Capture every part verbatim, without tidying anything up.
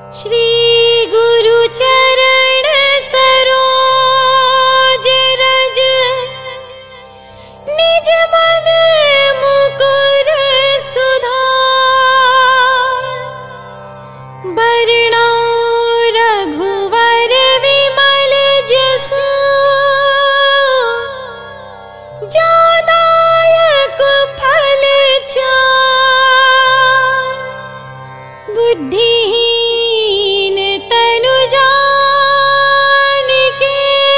श्री गुरु चरण सरोज रज निज मन मुकुर सुधार बरनौ रघुवर विमल जसु जोदायक फल चार बुद्धिहीन तनु जानिके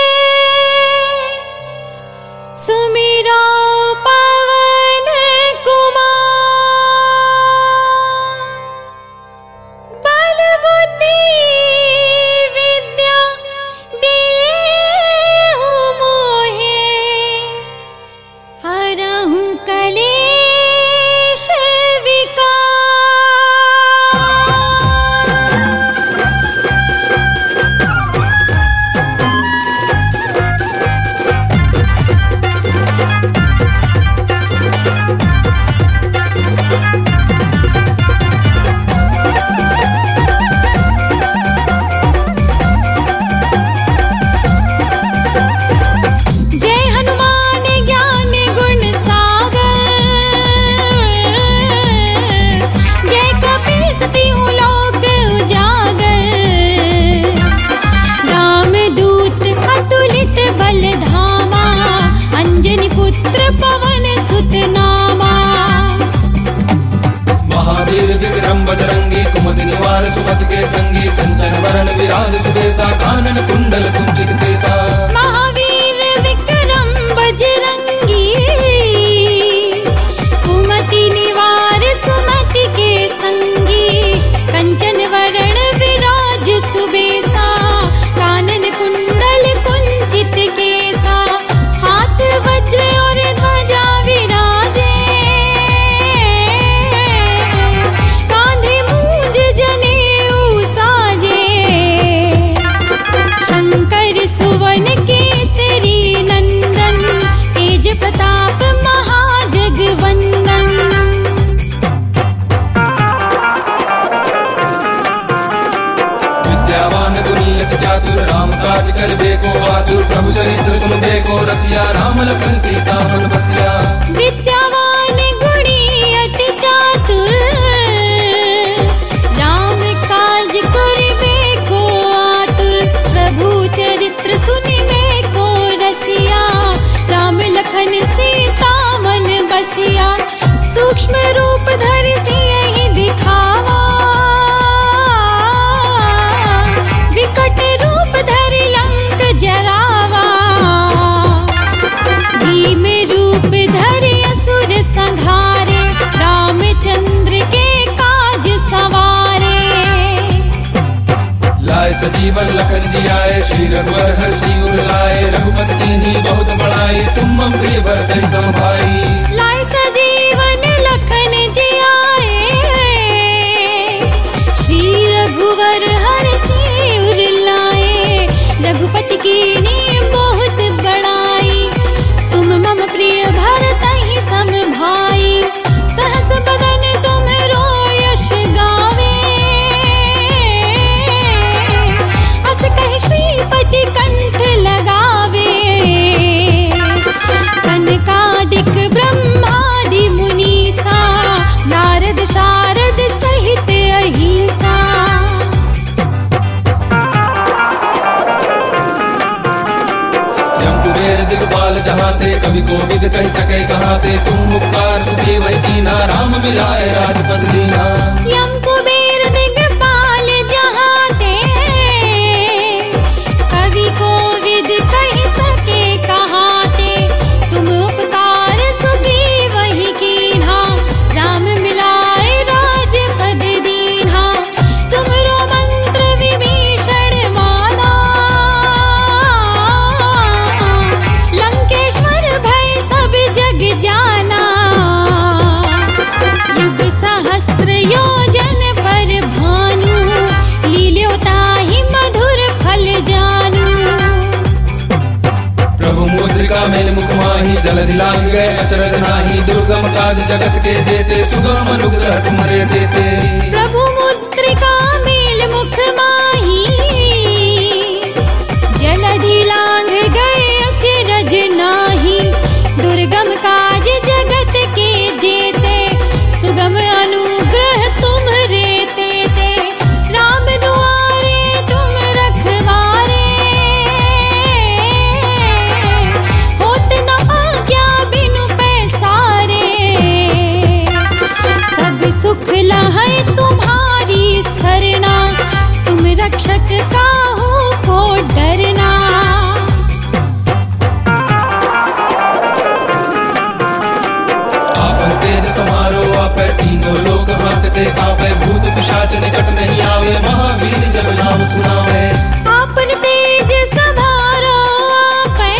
सुमिरो पवन कुमार बल बुद्धि विद्या देहु मोहे हरहु कलेश विकार। जय हनुमान ज्ञान गुण सागर जय कपीस तिहु लोक उजागर राम दूत अतुलित बल धामा अंजनी पुत्र पवन सुत नामा महावीर विक्रम बजरंगी कुमति निवार सुमति के संगी कंचन वरण विराज सुबेसा कानन कुंडल कुंचित केसा। महावीर विक्रम बजरंगी कुमति निवार सुमति के संगी कंचन वरण विराज सुबेसा कानन कुंडल कुंचित केसा हाथ वज्र और ध्वजा विराजे कांधे मूंज जनेऊ साजे शंकर सुवन केसरी नंदन तेज प्रताप महाजगवंदन। विद्यावान गुणी अति चातुर राम काज करबे को आतुर प्रभु चरित्र सुनबे को रसिया राम लखन सीता मन बसिया। विद्यावान गुणी अति चातुर राम काज करबे को आतुर प्रभु चरित्र सुनबे को रसिया राम लखन सीता मन बसिया। सूक्ष्म रूप धरि सियहि दिखावा विकट रूप धरि लंक जरावा भीम रूप धरि असुर संहारे रामचंद्र के काज सवारे। लाए सजीवन लखन जी आए श्री रघुवर हर्षि उर लाए रघुपति कीन्ही बहुत बड़ाई तुम मम प्रिय भरतहि सम भाई। लाए सजीवन लखन जी आए श्री रघुवर हर्षि उर लाए रघुपति कीन्ही बहुत बड़ाई तुम मम प्रिय भरतहि सम भाई। सहस बदन तुम्हरो यश गावे अस कहि श्रीपति कंठ लगावे सनकादिक ब्रह्मादि मुनीसा नारद शारद सहित अहिसा। यम कुबेर दिगपाल जहाते कवि कोविद कह सके कहाते तुम उपकार सुग्रीव कीन्हा राम मिलाए राजपद दीन्हा। यम कुबेर दिगपाल जहाते कवि कोविद कह सके कहाते तुम उपकार सुग्रीव कीन्हा राम मिलाए राजपद दीन्हा। तुमरो मंत्र विभीषण माना लंकेश्वर भय सब जग जाना युग सहस्त्र योजन पर भानु लील्योताहि मधुर फल जानू। प्रभु मुद्रिका मेल मुख माही जलधि लांग गए अचरज नाही दुर्गम काज जगत के जेते सुगम अनुग्रह तुम्हारे देते। प्रभु मुद्रिका मेल मुख भोला है तुम्हारी सरना, तुम रक्षक काहू को डरना। आपन तेज समारो आपे तीनों लोक हांकते कांपे, भूत पिशाच निकट नहीं आवे, महावीर जब नाम सुनावे। आपन तेज समारो आपे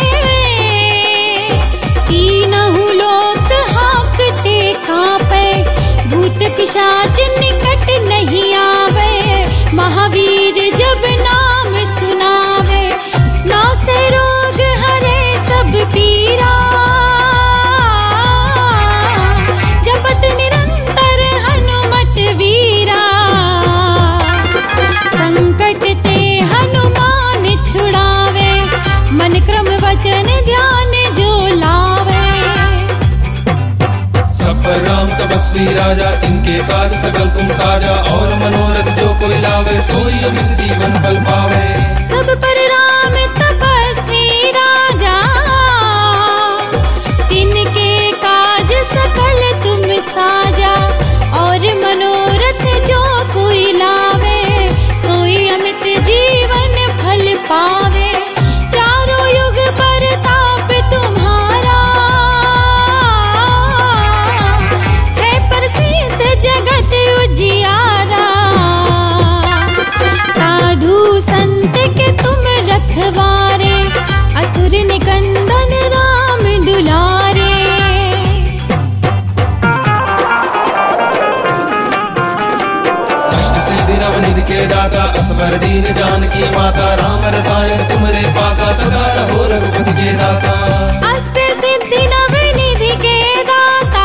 तीनों लोक हांकते कांपे, भूत पिशाच निकट नहीं आवे, महावीर जब नाम सुनावे। नौ से रोग हरे सब पीरा, जपत निरंतर हनुमत वीरा। संकट ते हनुमान छुड़ावे, मन क्रम वचन ध्यान जो लावे। सब पर राम तपस्वी राजा, तिनके काज सकल तुम साजा, और मनोरथ जो कोई लावे, सोई अमित जीवन फल पावे। सब पर राम तपस्वी राजा, तिनके काज सकल तुम साजा, और मनोरथ जो कोई लावे, सोई अमित जीवन फल पावे। चारों युग परताप तुम्हारा, है प्रसिद्ध जगत उजियारा। साधु संत के तुम रखवारे, असुर निकंदन राम दुलारे। अष्ट सिद्धि नवनिधि के दाता, असबर दीन जानकी माता, राम रसायन तुमरे पासा, सदा रहो रघुपति के दासा। अष्ट सिद्धि नवनिधि के दाता,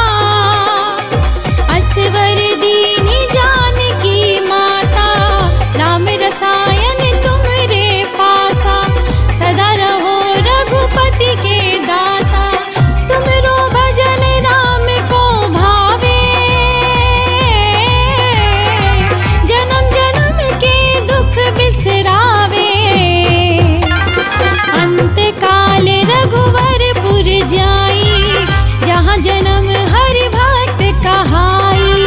असवर दीन जानकी माता, राम रसायन तुमरे पासा, सदा रहो रघुपति के दासा। तुमरो भजन राम को भावे, जन्म जन्म के दुख बिसरावे। अंत काल रघुवरपुर जाई, जहाँ जन्म हरि भक्त कहाई।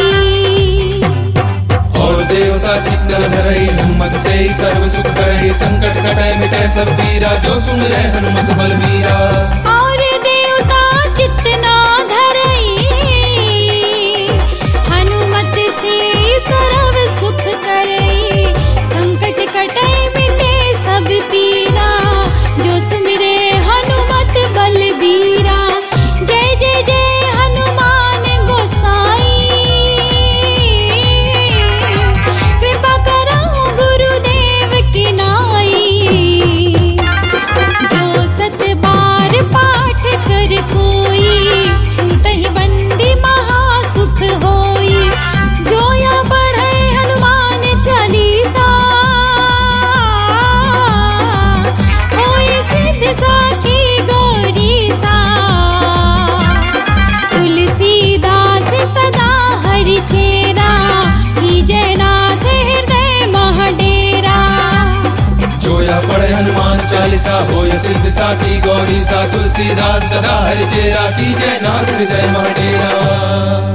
और देवता चित्तल धरई, हनुमत से ही सर्व सुख करई, संकट कटै मिटै सब पीरा, जो सुमिरै हनुमत बलबीरा। और देवता चित्त ना धरई, हनुमत से सर्व सुख करई, संकट कटै मिटे सब पीरा, जो सुमिरे हनुमत बलबीरा। जय जय जय हनुमान गोसाई, कृपा करहु गुरुदेव की नाई। जो सत बार पाठ कर कोई, छूटहि बंदी महासुख होई। जो या पढ़ै हनुमान चालीसा, होई सिद्ध साखी गौरीसा। तुलसीदास सदा हरि चेरा, कीजय नाथ हृदय महडेरा। जोया पढ़े हनुमान चालीसा, होय सिद्ध साखी गौरी सा। तुलसीदास सदा हरि चेरा, कीजय नाथ हृदय महडेरा।